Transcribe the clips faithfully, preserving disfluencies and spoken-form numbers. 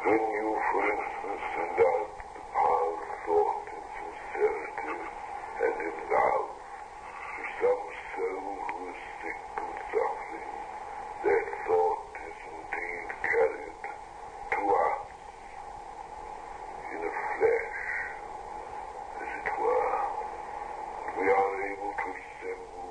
When you, for instance, send out the power of thought in sincerity and in love to some soul who is sick and suffering, that thought is indeed carried to us in a flash, as it were. We are able to assemble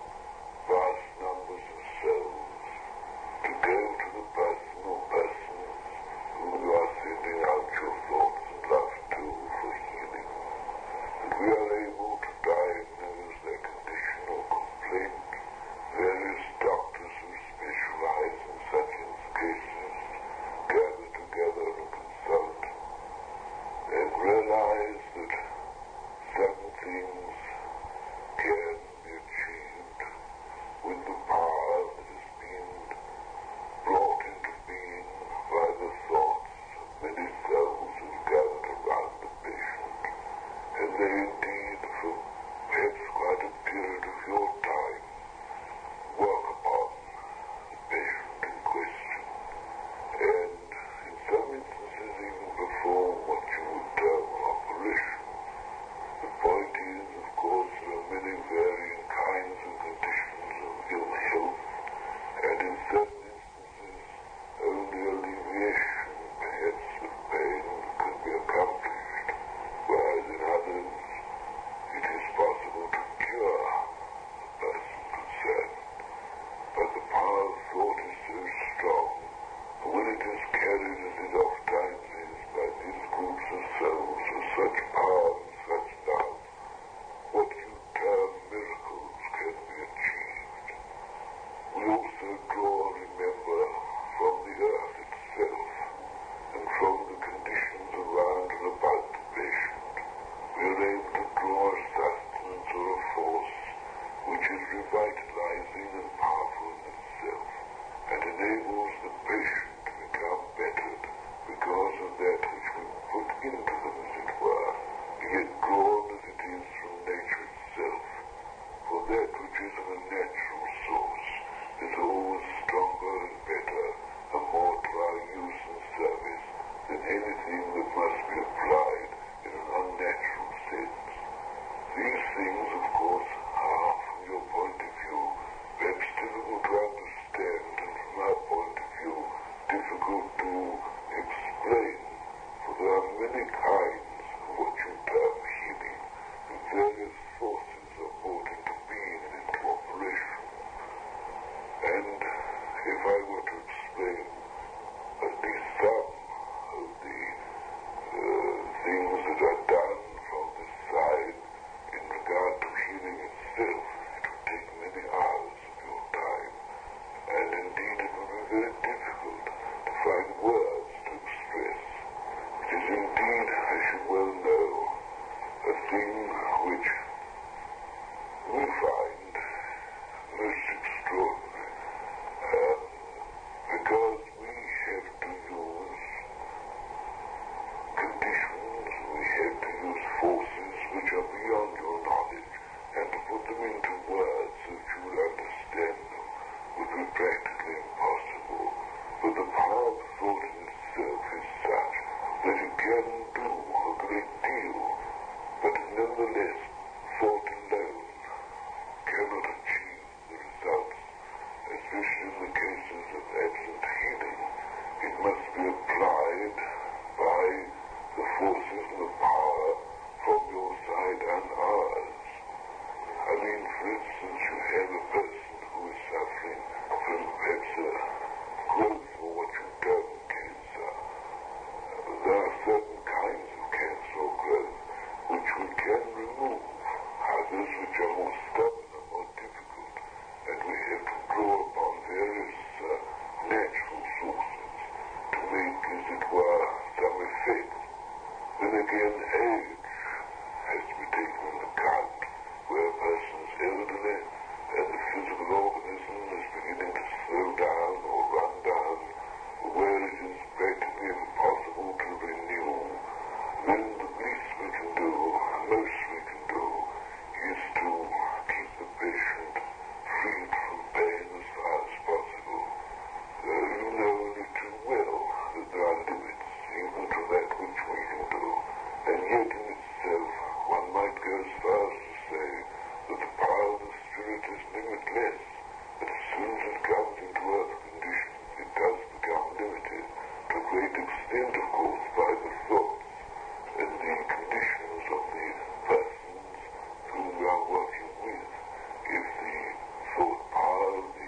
vast numbers of souls to go to the person or persons whom you are sending out your thoughts and love to for healing. And we are able to diagnose their condition or complaint. Various doctors who specialize in such cases gather together and consult and realize that certain things can be achieved with the power that has been brought into being by the thoughts of many souls who have gathered around the patient. And they indeed, for perhaps quite a period of your time, work upon the patient in question, and in some instances even perform what you would term an operation. The point is, of course, there are many varying kinds and conditions of ill health, and in certain instances only alleviation, perhaps, of pain can be accomplished, whereas in others it is possible to cure the person concerned. But the power of thought is so strong, and when it is carried, as it oftentimes is, by these groups of souls with such power and such love, what you term miracles can be achieved. We also draw, remember, from the earth itself, and from the conditions around and about the patient. We are able to draw a sustenance or a force which is revitalizing and powerful in itself, and enables the patient to become bettered because of that which we put into them, as it were, be it drawn as it is from nature itself. For that which is of a natural source is always stronger and better and more to our use and service than anything that must be applied in an unnatural sense. These things, of course, are, from your point of view, perhaps difficult to understand, and from our point of view, difficult to explain, for there are many kinds of what you term healing, and various forces are brought into being and into operation. And if I were to explain at least some of the uh, things that are done from this side in regard to healing itself, it would take many hours of your time, and indeed it would be very difficult to find words to express. It is indeed, as you well know, a thing which we find most extraordinary, um, because we have to use conditions, we have to use forces which are beyond your knowledge, and to put them into words so that you would understand them would be practically impossible. But the power of thought in itself is such that it can do a great deal, but nonetheless thought alone cannot achieve the results, especially in the cases of absent healing. It must be applied by the forces and the power from your side and ours. I mean, for instance, you have a person who is suffering from perhaps a growth or what you term cancer. There are certain kinds of cancer or growth which we can remove, others which are more stubborn and more difficult, and we have to draw upon various uh, natural sources to make, as it were, some effect. Then again, age has to be taken into account, where a person is elderly and the physical organism is beginning to slow down or sent, of course, by the thoughts and the conditions of the persons whom we are working with. If the thought power of the,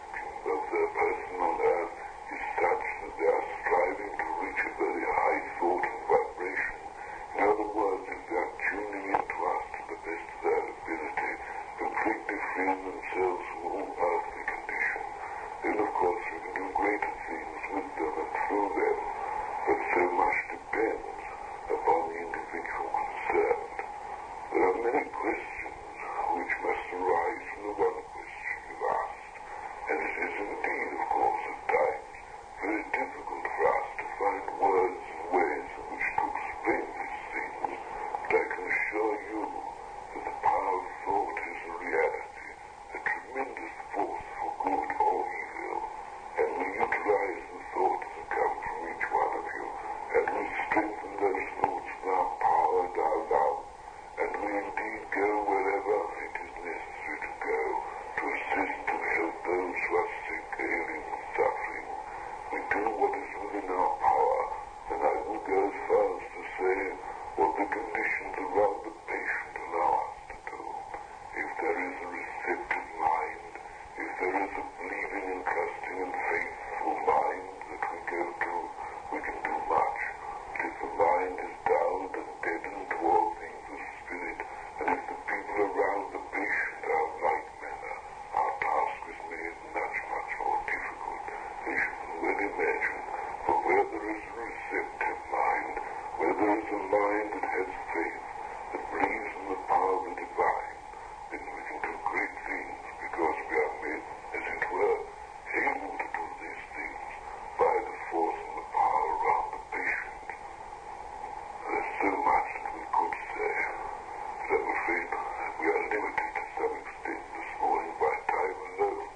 of the person on earth is such that they are striving to reach a very high thought and vibration, in other words, if they are tuning into us to the best of their ability, completely freeing themselves from all earthly condition, then of course we can do greater things with them and through them, but so much depends upon the individual concerned. There are many questions which must arise from the one question you've asked, and it is indeed, of course, at times very difficult for us to find words and ways in which to explain these things, but I can assure you that the power of thought is a reality, a tremendous force for good or evil, and we utilize the thoughts that come from each one of you, and we strengthen those thoughts in our power and our love, and we indeed go wherever it is necessary to go to assist and help those who are sick, ailing, and suffering. We do what is within our power, and I will go as far as to say what the conditions around the patient allow us to do. If there is a receptive mind, if there is a believing and trusting and faithful mind that we go to, we can do much. But if the mind is dulled and deadened to all things of spirit, and if the people around the patient are of like manner, our task is made much, much more difficult, as you can well imagine. But where there is a receptive mind, where there is a mind that has faith, that believes in the power of the divine, then we can do great things, because we are made, as it were, able to do these things by the force and the power around the patient. There's so much that we could say, but I'm afraid we are limited to some extent this morning by time alone.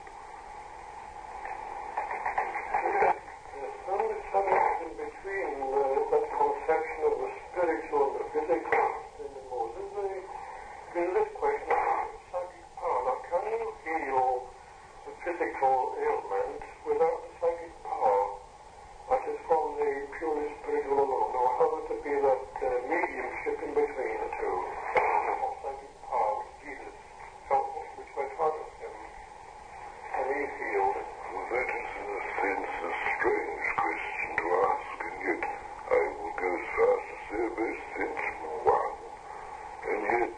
There's some connection between uh, that conception of the spiritual and the physical in the Moses. There's this question of psychic power. Now, can you heal the physical ailment without the psychic power? That is from the purely spiritual alone. Or how would it be that uh, mediumship in between the two? Of psychic power, which Jesus felt, which were taught of him, and he healed it. Well, that is in a sense a strange question to ask, and yet I will go as far as to say a very sensible one. And yet,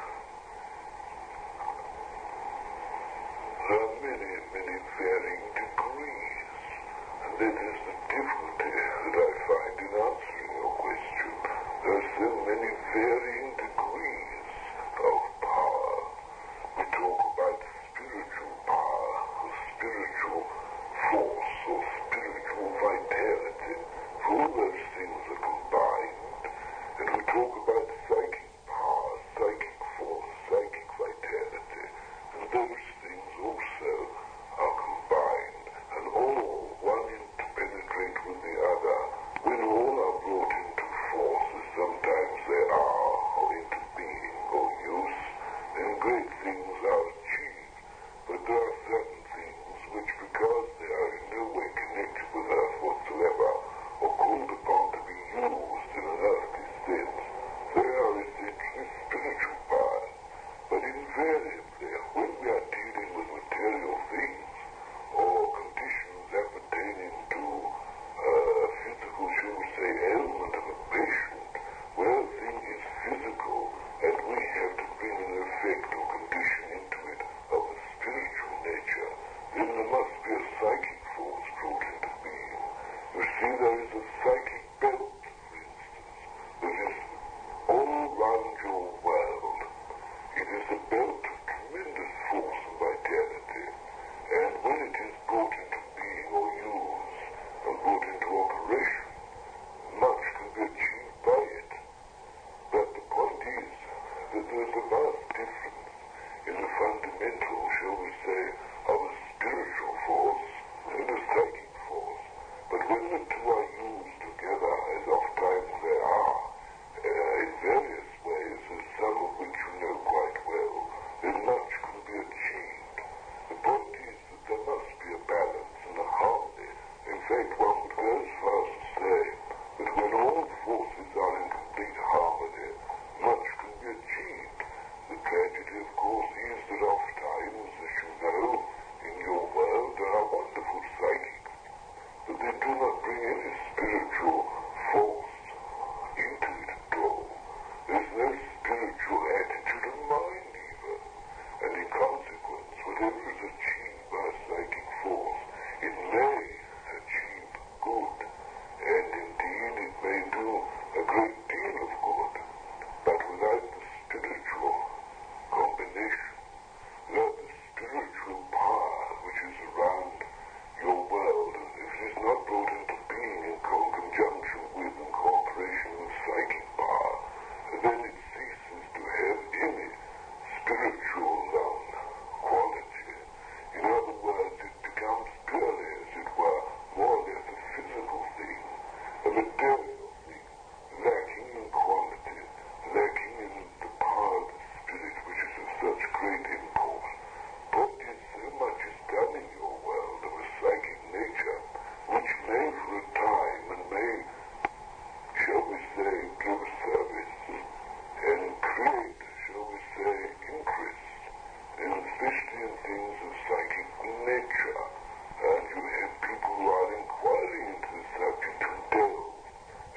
there are many, many varying degrees, and that is the difficulty that I find in answering your question. There are so many varying degrees of power. We talk about spiritual power, or spiritual force, or spiritual vitality. All those things are combined, and we talk about psychic power, psychic force, psychic vitality, and those things also are combined, and all one interpenetrate with the other. When all are brought into force, as sometimes they are, or into being or use, then great things are achieved. But there are certain things which, because they are in no way connected with earth whatsoever, or called upon to be used in an earthly sense, they are essentially spiritual powers. But invariably, when we are dealing with material things, or conditions appertaining to uh, a physical, shall we say, ailment of a patient, where a thing is physical, and we have to bring an effect or condition into it of a spiritual nature, then there must be a psychic force brought into being. You see, there is a psychic belt, for instance, that is all round your world. It is a belt of tremendous force and vitality, and when it is brought into being or used and brought into operation, much can be achieved by it. But the point is that there is a vast difference in the fundamental, shall we say, of a spiritual force and a psychic force. But when the two are used together as material thing, lacking in quality, lacking in the power of the spirit which is of such great import. But yet so much is done in your world of a psychic nature, which may for a time and may, shall we say, give service and create, shall we say, interest, and especially in things of psychic nature. And you have people who are inquiring into the subject who delve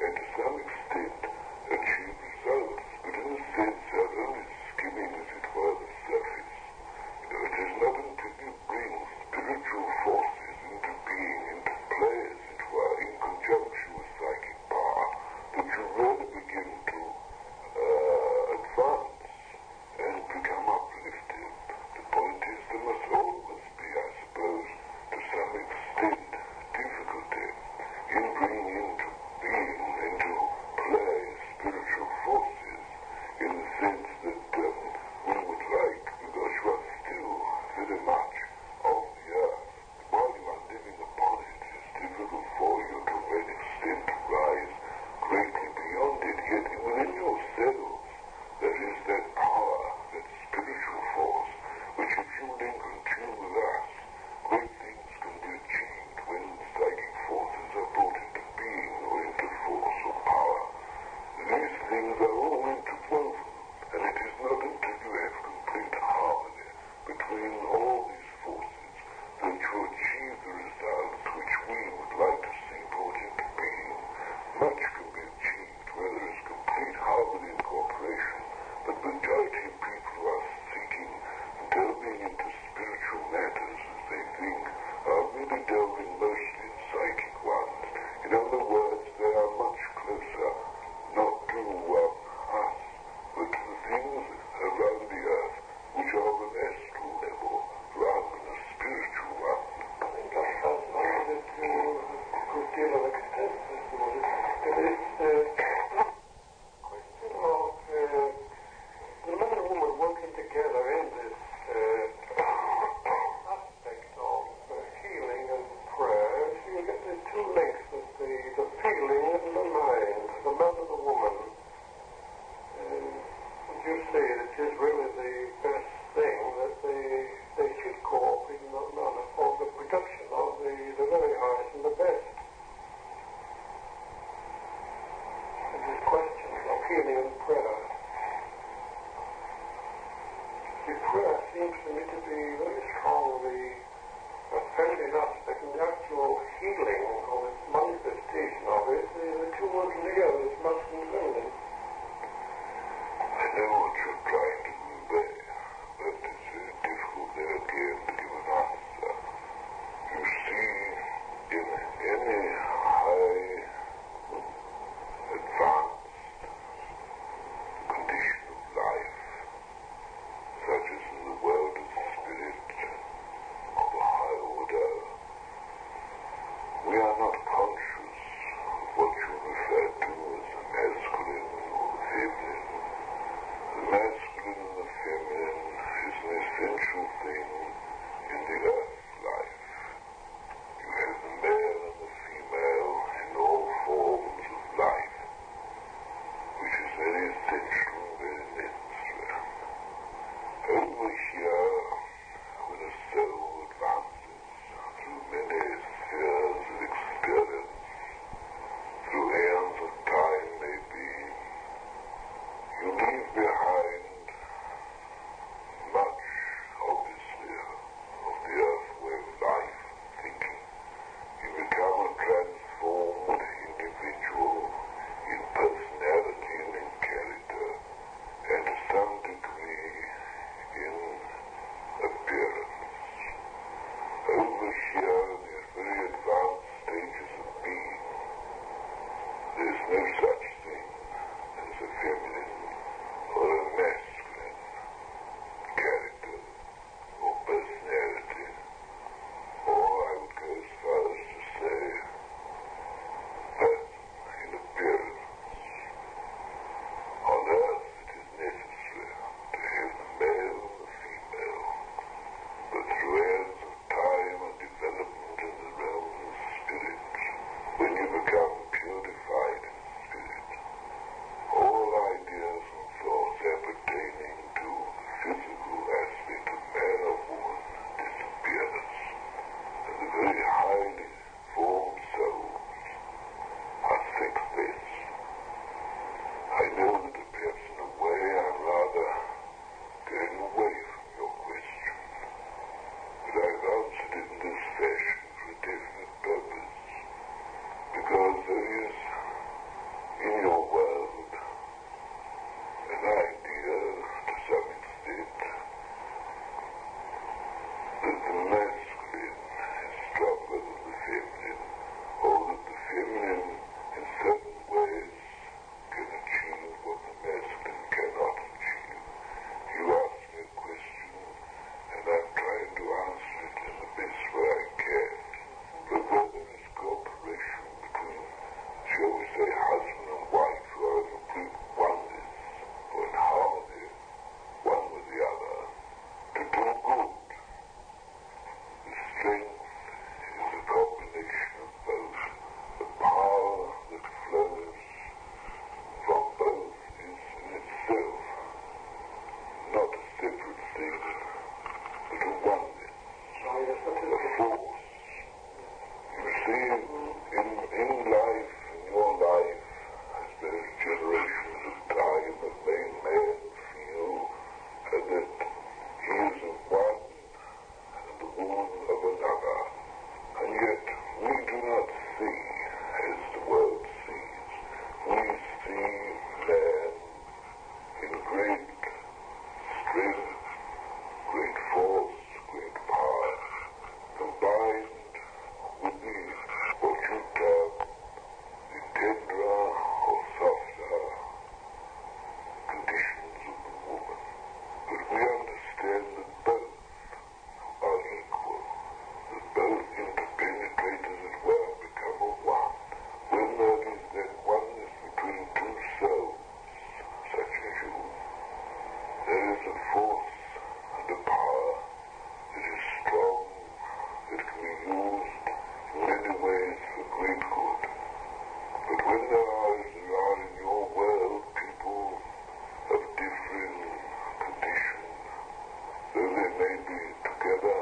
when there are, as there are in your world, people of different conditions, though they may be together,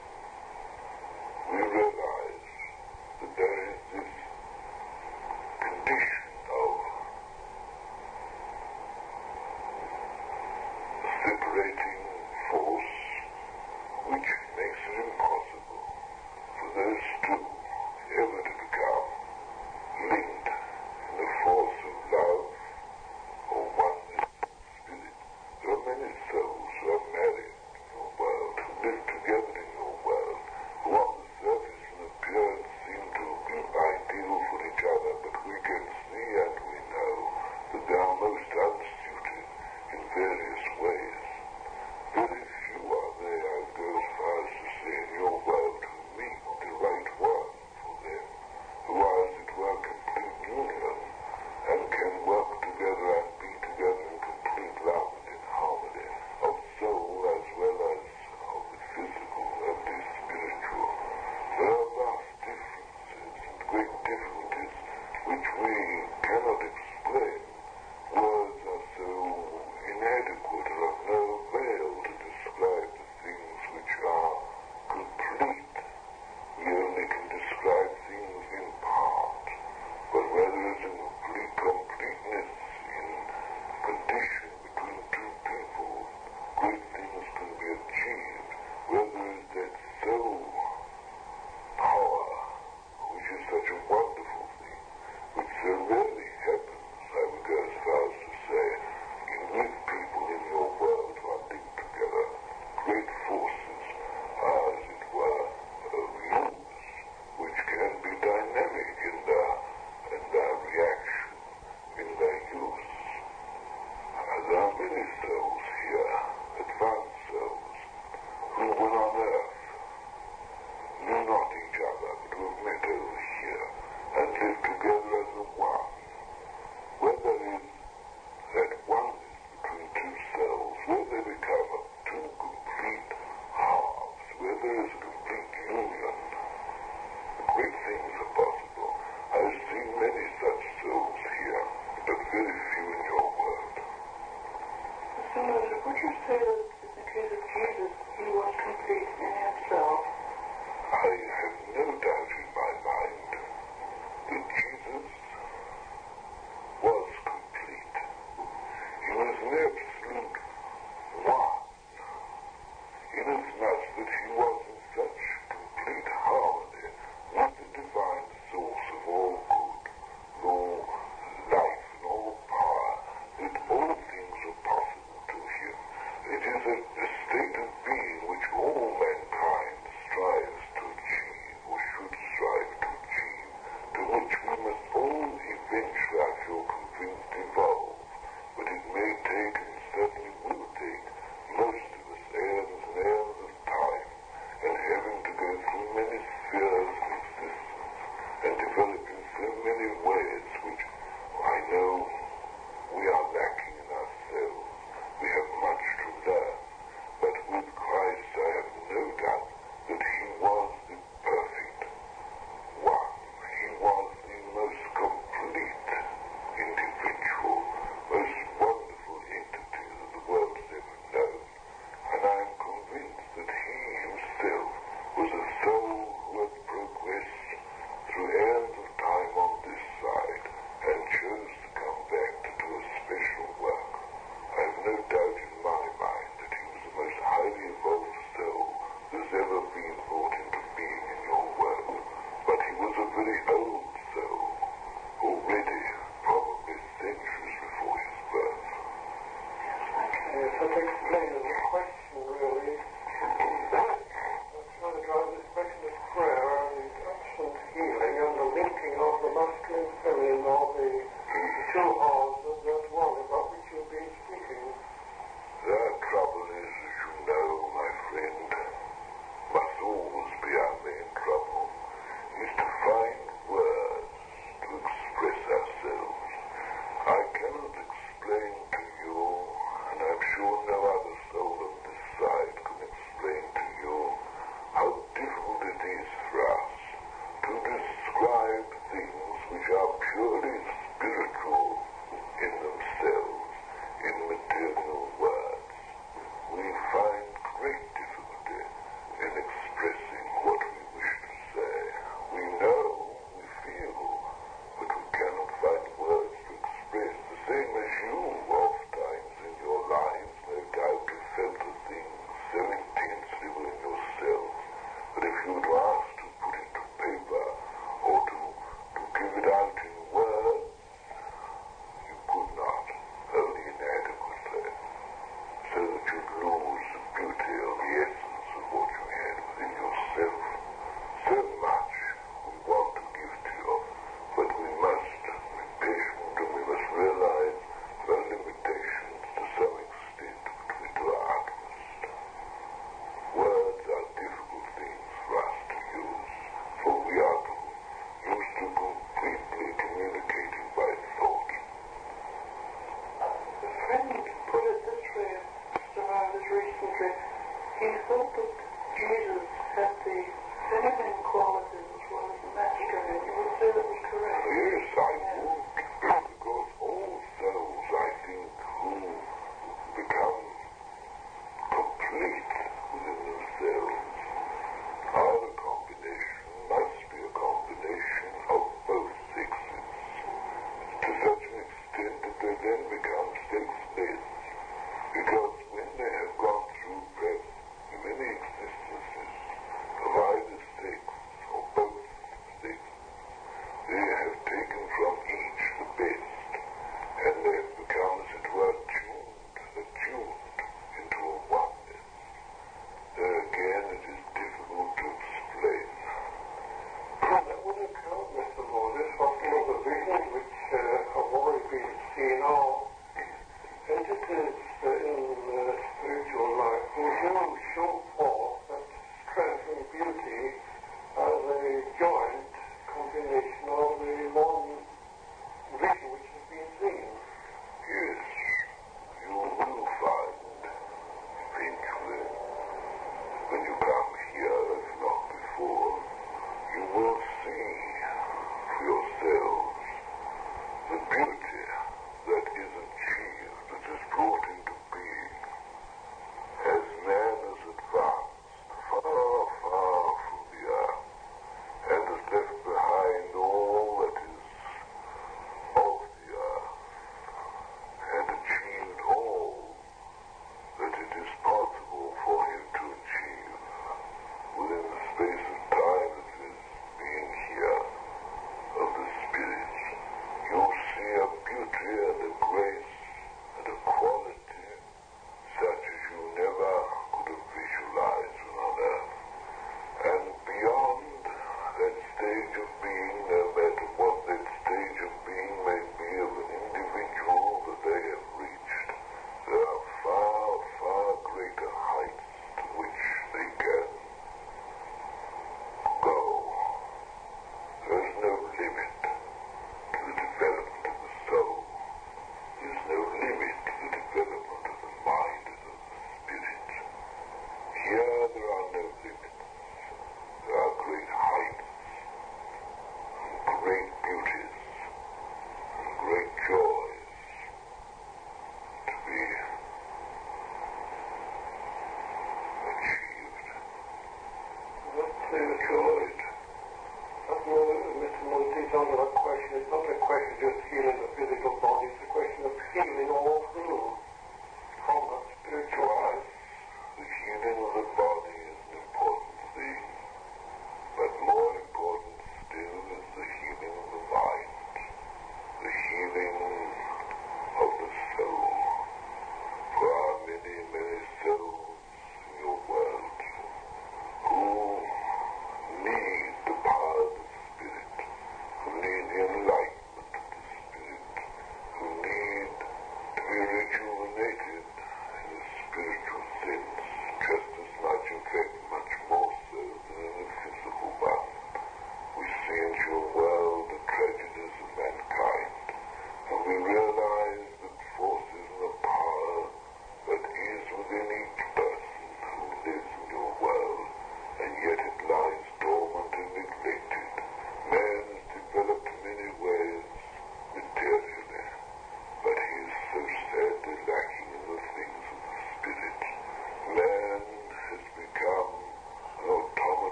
we realize that there is this condition of separating force which makes it impossible for those two ever to become linked in the force of love or oneness of spirit. There are many souls who are married in your world, who live together in your world, who on the surface and appearance seem to be ideal for each other, but we can see and we know that they are most unsuited in various ways. Very few are there, I would go as far as to say, in your world who meet the right one for them, who are, as it were, complete union, and can work together and be together in complete love and in harmony, of soul as well as of the physical and the spiritual. There are vast differences and great difficulties which we cannot explain. Words are so inadequate or of no avail to describe the things which are complete. We only can describe things in part, but where there is a complete completeness in condition between two people, great things can be achieved. Where there is that soul power, which is such a wonderful thing, which so rarely happens, I would go as far as to say, in with people in your world who are linked together. Great forces are, as it were, of use, which can be dynamic in their, in their reaction,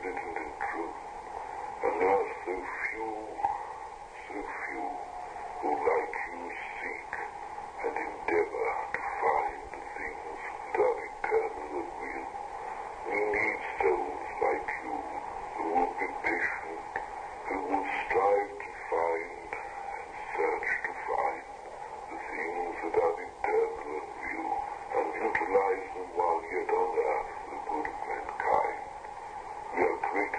isn't in truth. And there are so few, so few who like you seek and endeavor to find the things that are eternal and real. We need souls like you who will be patient, who will strive to find and search to find the things that are eternal and real, and utilize them while yet on earth for the good of mankind. We are grateful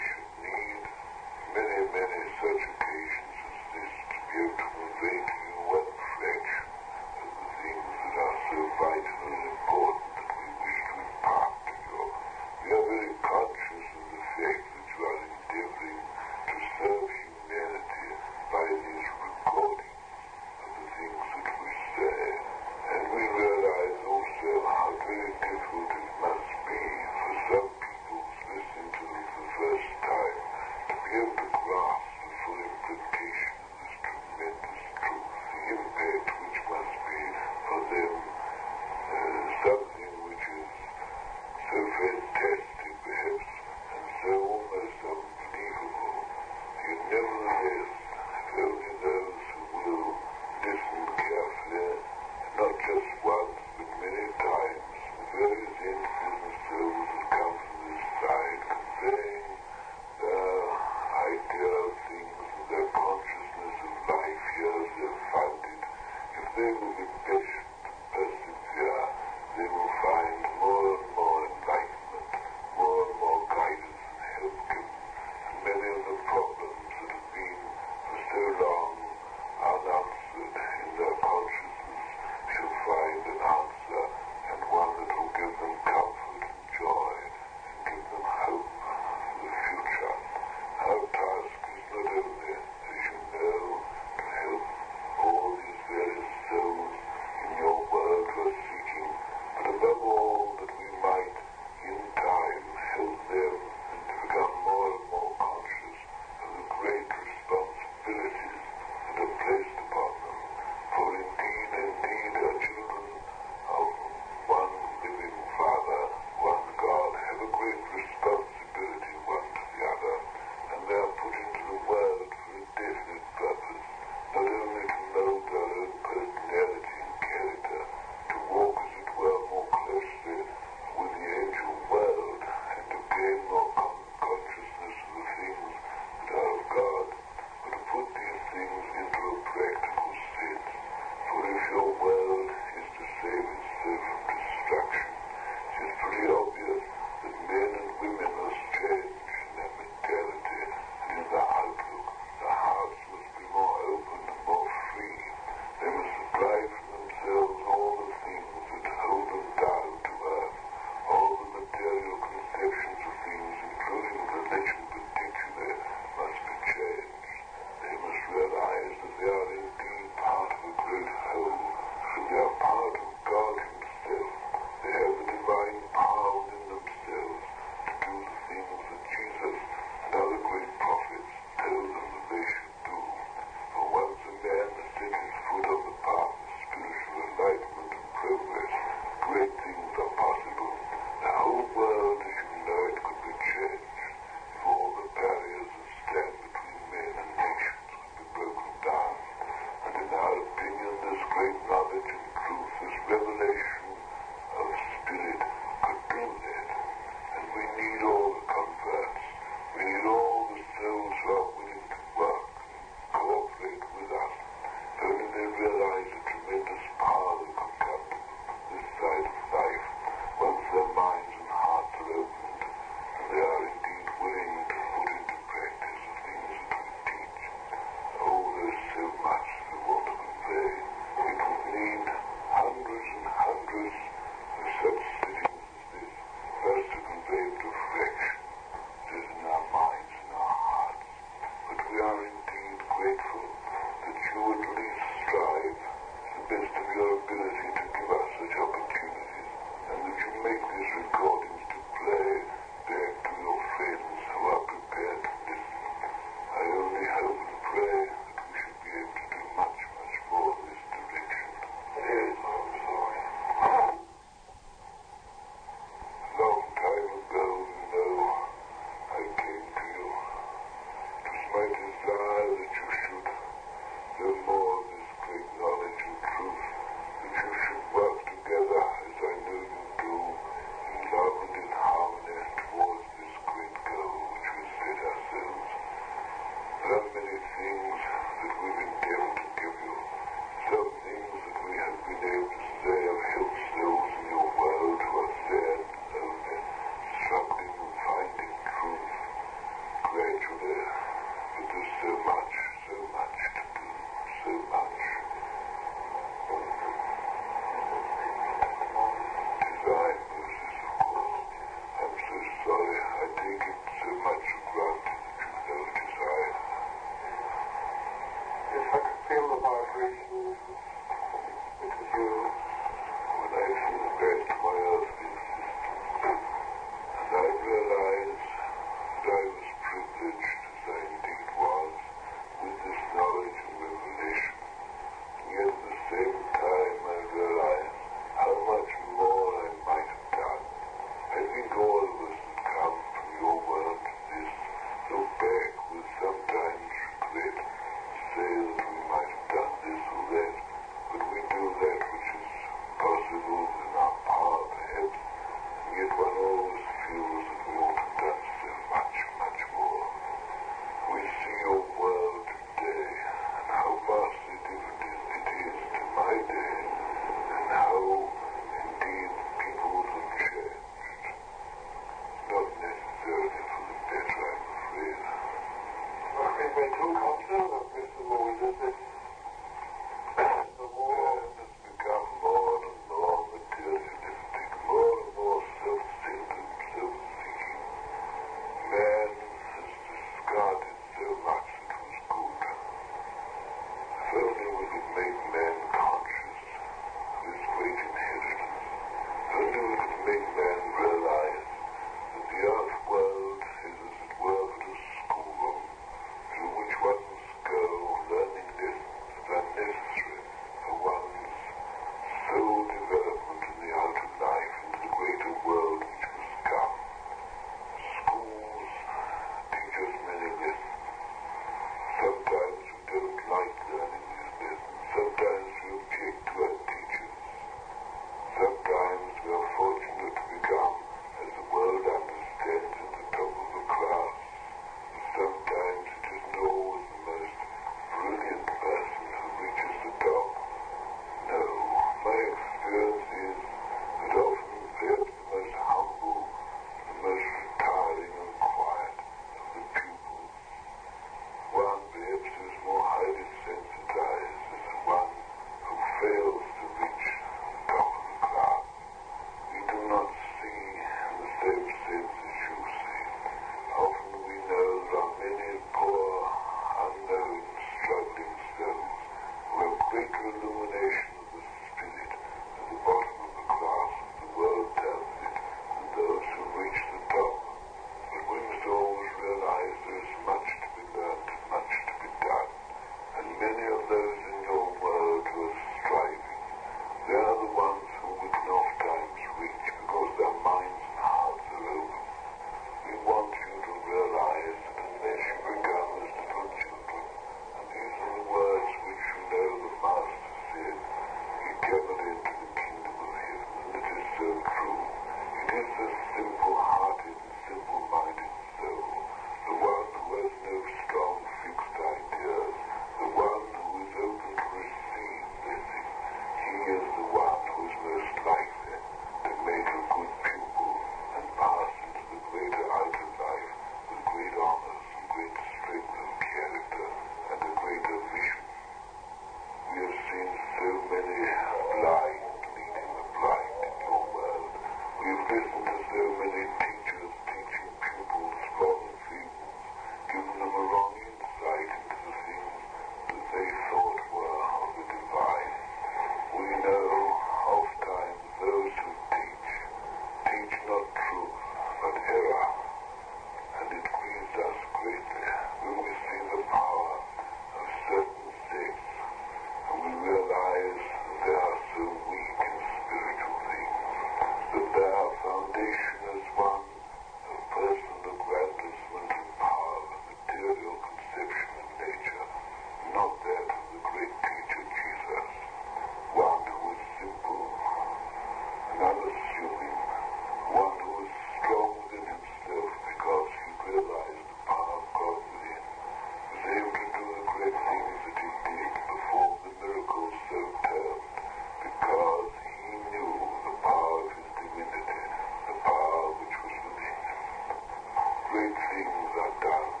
great things are done